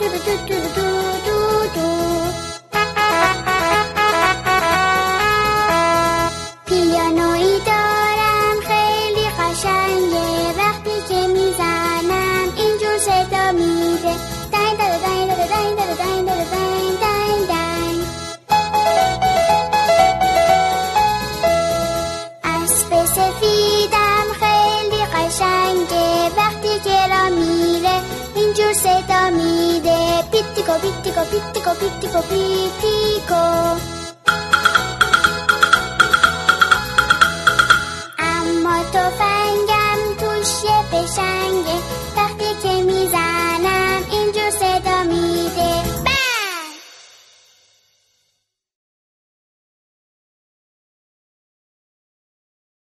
پیانویی دارم خیلی قشنگه، وقتی که میزنم اینجور صدا میده، دنگ دنگ دنگ دنگ دنگ دنگ دنگ دنگ دنگ. اسب سفیدم خیلی قشنگه، وقتی که را میره اینجور صدا میده، پیتیکو پیتیکو پیتیکو پیتیکو پیتیکو.